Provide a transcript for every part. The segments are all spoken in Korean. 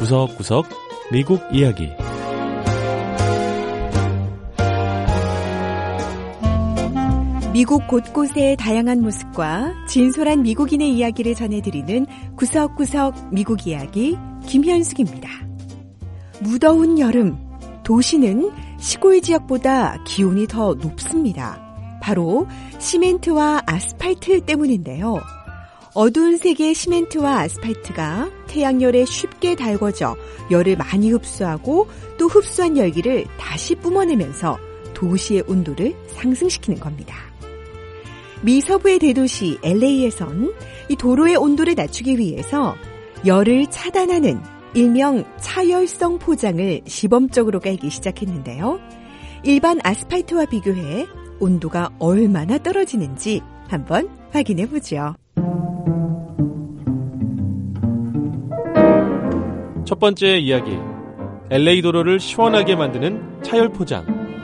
구석구석 미국 이야기. 미국 곳곳의 다양한 모습과 진솔한 미국인의 이야기를 전해드리는 구석구석 미국 이야기 김현숙입니다. 무더운 여름, 도시는 시골 지역보다 기온이 더 높습니다. 바로 시멘트와 아스팔트 때문인데요. 어두운 색의 시멘트와 아스팔트가 태양열에 쉽게 달궈져 열을 많이 흡수하고 또 흡수한 열기를 다시 뿜어내면서 도시의 온도를 상승시키는 겁니다. 미 서부의 대도시 LA에선 이 도로의 온도를 낮추기 위해서 열을 차단하는 일명 차열성 포장을 시범적으로 깔기 시작했는데요. 일반 아스팔트와 비교해 온도가 얼마나 떨어지는지 한번 확인해 보죠. 첫 번째 이야기. LA 도로를 시원하게 만드는 차열 포장.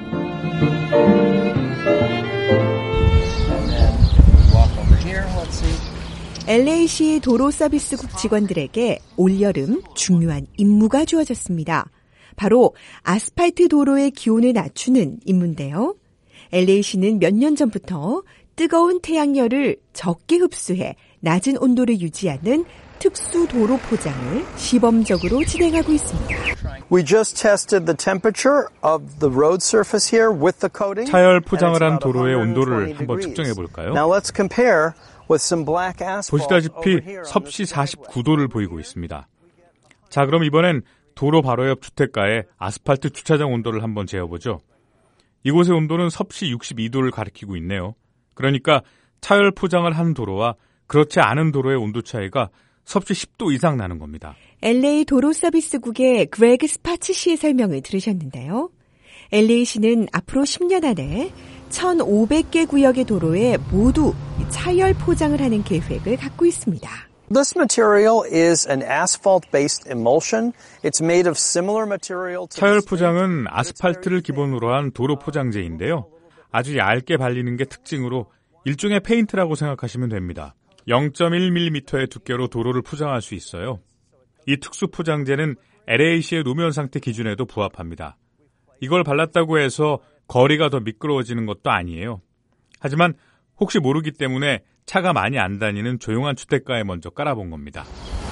LA시 도로 서비스국 직원들에게 올여름 중요한 임무가 주어졌습니다. 바로 아스팔트 도로의 기온을 낮추는 임무인데요. LA시는 몇 년 전부터 뜨거운 태양열을 적게 흡수해 낮은 온도를 유지하는 특수 도로 포장을 시범적으로 진행하고 있습니다. We just tested the temperature of the road surface here with the coating. 차열 포장을 한 도로의 온도를 한번 측정해 볼까요? Now let's compare with some black asphalt. 보시다시피 섭씨 49도를 보이고 있습니다. 자, 그럼 이번엔 도로 바로 옆 주택가의 아스팔트 주차장 온도를 한번 재어보죠. 이곳의 온도는 섭씨 62도를 가리키고 있네요. 그러니까 차열 포장을 한 도로와 그렇지 않은 도로의 온도 차이가 섭씨 10도 이상 나는 겁니다. LA 도로 서비스국의 그레그 스파츠 씨의 설명을 들으셨는데요. LA시는 앞으로 10년 안에 1,500개 구역의 도로에 모두 차열 포장을 하는 계획을 갖고 있습니다. This material is an asphalt-based emulsion. It's made of similar material to 차열 포장은 아스팔트를 기본으로 한 도로 포장재인데요. 아주 얇게 발리는 게 특징으로 일종의 페인트라고 생각하시면 됩니다. 0.1mm의 두께로 도로를 포장할 수 있어요. 이 특수 포장재는 LA시의 노면 상태 기준에도 부합합니다. 이걸 발랐다고 해서 거리가 더 미끄러워지는 것도 아니에요. 하지만 혹시 모르기 때문에 차가 많이 안 다니는 조용한 주택가에 먼저 깔아본 겁니다.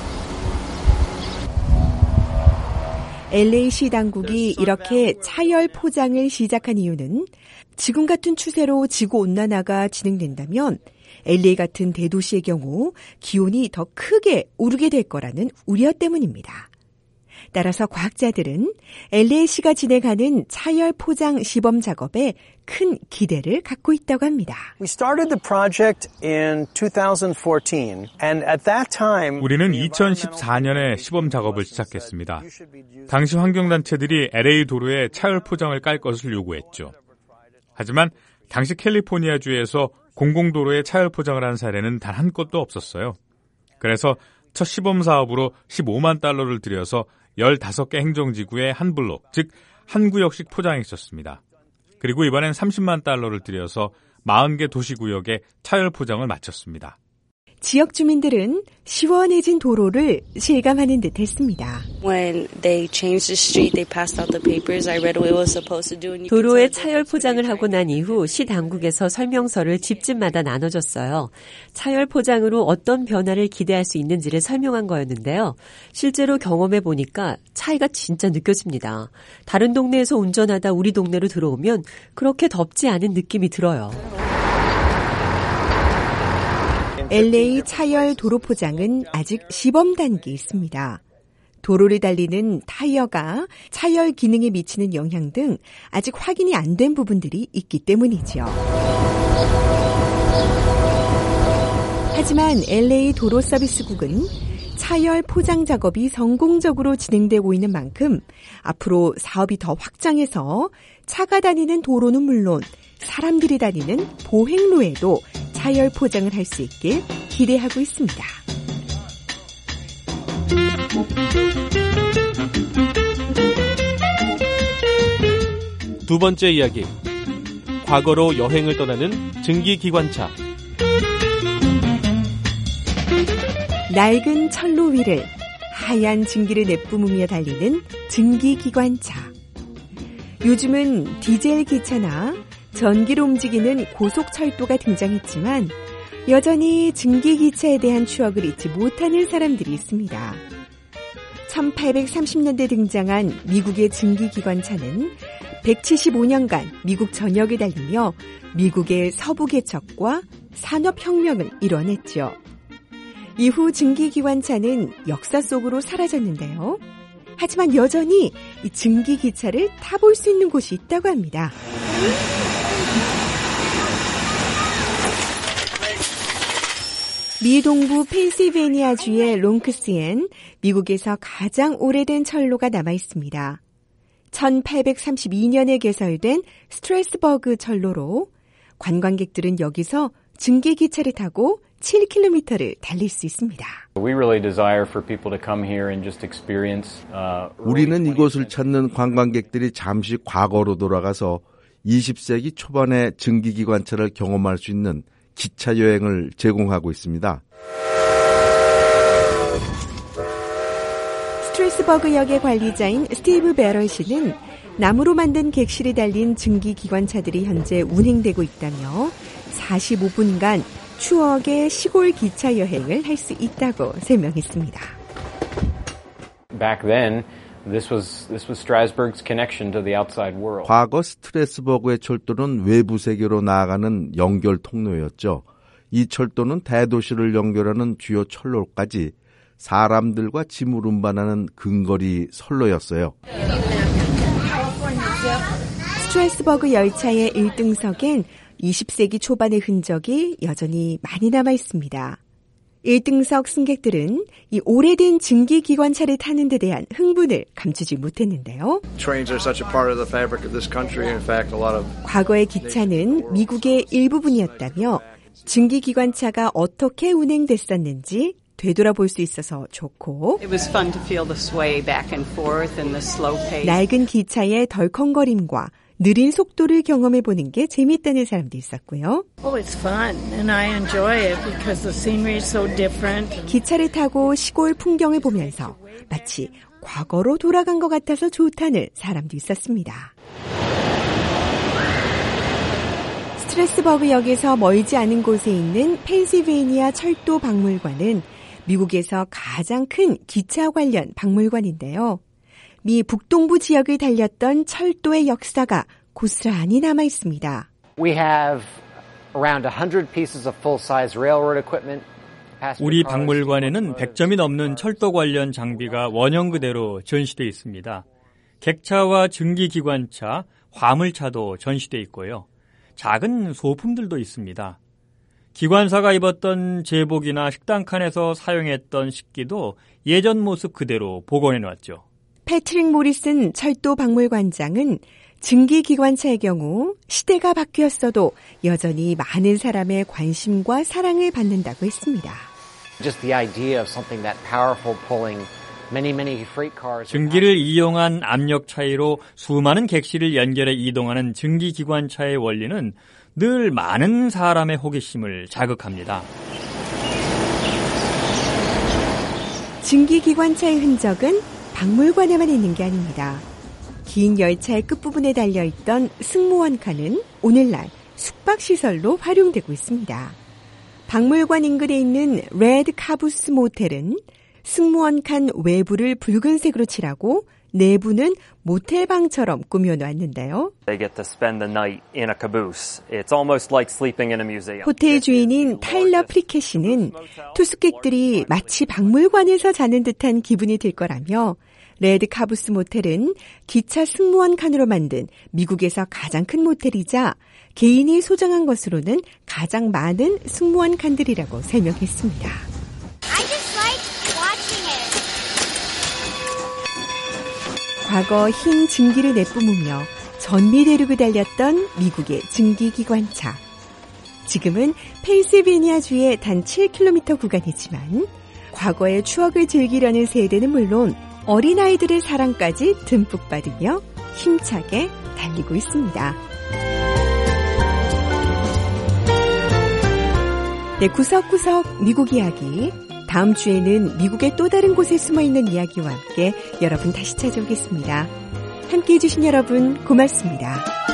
LA시 당국이 이렇게 차열 포장을 시작한 이유는 지금 같은 추세로 지구온난화가 진행된다면 LA 같은 대도시의 경우 기온이 더 크게 오르게 될 거라는 우려 때문입니다. 따라서 과학자들은 LA시가 진행하는 차열 포장 시범 작업에 큰 기대를 갖고 있다고 합니다. We started the project in 2014, and at that time, 우리는 2014년에 시범 작업을 시작했습니다. 당시 환경단체들이 LA 도로에 차열 포장을 깔 것을 요구했죠. 하지만 당시 캘리포니아주에서 공공도로에 차열 포장을 한 사례는 단 한 건도 없었어요. 그래서 첫 시범 사업으로 15만 달러를 들여서 15개 행정지구에 한 블록, 즉 한 구역씩 포장했었습니다. 그리고 이번엔 30만 달러를 들여서 40개 도시구역에 차열 포장을 마쳤습니다. 지역 주민들은 시원해진 도로를 실감하는 듯 했습니다. 도로에 차열 포장을 하고 난 이후 시 당국에서 설명서를 집집마다 나눠줬어요. 차열 포장으로 어떤 변화를 기대할 수 있는지를 설명한 거였는데요. 실제로 경험해 보니까 차이가 진짜 느껴집니다. 다른 동네에서 운전하다 우리 동네로 들어오면 그렇게 덥지 않은 느낌이 들어요. LA 차열 도로 포장은 아직 시범 단계에 있습니다. 도로를 달리는 타이어가 차열 기능에 미치는 영향 등 아직 확인이 안 된 부분들이 있기 때문이죠. 하지만 LA 도로 서비스국은 차열 포장 작업이 성공적으로 진행되고 있는 만큼 앞으로 사업이 더 확장해서 차가 다니는 도로는 물론 사람들이 다니는 보행로에도 차열 포장을 할 수 있길 기대하고 있습니다. 두 번째 이야기. 과거로 여행을 떠나는 증기기관차. 낡은 철로 위를 하얀 증기를 내뿜으며 달리는 증기기관차. 요즘은 디젤 기차나 전기로 움직이는 고속철도가 등장했지만 여전히 증기기차에 대한 추억을 잊지 못하는 사람들이 있습니다. 1830년대 등장한 미국의 증기기관차는 175년간 미국 전역을 달리며 미국의 서부 개척과 산업혁명을 이뤄냈죠. 이후 증기기관차는 역사 속으로 사라졌는데요. 하지만 여전히 이 증기기차를 타볼 수 있는 곳이 있다고 합니다. 미 동부 펜실베니아주의 롱크스엔 미국에서 가장 오래된 철로가 남아 있습니다. 1832년에 개설된 스트래스버그 철로로 관광객들은 여기서 증기기차를 타고 7km를 달릴 수 있습니다. 우리는 이곳을 찾는 관광객들이 잠시 과거로 돌아가서 20세기 초반의 증기기관차를 경험할 수 있는 기차 여행을 제공하고 있습니다. 스트래스버그역의 관리자인 스티브 베럴 씨는 나무로 만든 객실이 달린 증기기관차들이 현재 운행되고 있다며 45분간 추억의 시골 기차 여행을 할 수 있다고 설명했습니다. Back then, this was Strasbourg's connection to the outside world. 과거 스트래스버그의 철도는 외부 세계로 나아가는 연결 통로였죠. 이 철도는 대도시를 연결하는 주요 철로까지 사람들과 짐을 운반하는 근거리 선로였어요. 스트래스버그 열차의 1등석엔 20세기 초반의 흔적이 여전히 많이 남아 있습니다. 1등석 승객들은 이 오래된 증기기관차를 타는 데 대한 흥분을 감추지 못했는데요. 과거의 기차는 미국의 일부분이었다며 증기기관차가 어떻게 운행됐었는지 되돌아볼 수 있어서 좋고 낡은 기차의 덜컹거림과 느린 속도를 경험해보는 게 재미있다는 사람도 있었고요. 기차를 타고 시골 풍경을 보면서 마치 과거로 돌아간 것 같아서 좋다는 사람도 있었습니다. 스트래스버그역에서 멀지 않은 곳에 있는 펜실베니아 철도 박물관은 미국에서 가장 큰 기차 관련 박물관인데요. 미 북동부 지역을 달렸던 철도의 역사가 고스란히 남아 있습니다. We have around 100 pieces of full-size railroad equipment. 우리 박물관에는 100점이 넘는 철도 관련 장비가 원형 그대로 전시되어 있습니다. 객차와 증기기관차, 화물차도 전시되어 있고요. 작은 소품들도 있습니다. 기관사가 입었던 제복이나 식당 칸에서 사용했던 식기도 예전 모습 그대로 복원해놨죠. 패트릭 모리슨 철도 박물관장은 증기기관차의 경우 시대가 바뀌었어도 여전히 많은 사람의 관심과 사랑을 받는다고 했습니다. 증기를 이용한 압력 차이로 수많은 객실을 연결해 이동하는 증기기관차의 원리는 늘 많은 사람의 호기심을 자극합니다. 증기기관차의 흔적은 박물관에만 있는 게 아닙니다. 긴 열차의 끝부분에 달려있던 승무원 칸은 오늘날 숙박시설로 활용되고 있습니다. 박물관 인근에 있는 레드 카부스 모텔은 승무원 칸 외부를 붉은색으로 칠하고 내부는 모텔방처럼 꾸며놓았는데요. 호텔 주인인 타일러 프리켓 씨는 투숙객들이 마치 박물관에서 자는 듯한 기분이 들 거라며 레드 카부스 모텔은 기차 승무원 칸으로 만든 미국에서 가장 큰 모텔이자 개인이 소장한 것으로는 가장 많은 승무원 칸들이라고 설명했습니다. 과거 흰 증기를 내뿜으며 전미대륙을 달렸던 미국의 증기기관차. 지금은 펜실베니아주의 단 7km 구간이지만 과거의 추억을 즐기려는 세대는 물론 어린아이들의 사랑까지 듬뿍 받으며 힘차게 달리고 있습니다. 네, 구석구석 미국 이야기. 다음 주에는 미국의 또 다른 곳에 숨어있는 이야기와 함께 여러분 다시 찾아오겠습니다. 함께해 주신 여러분 고맙습니다.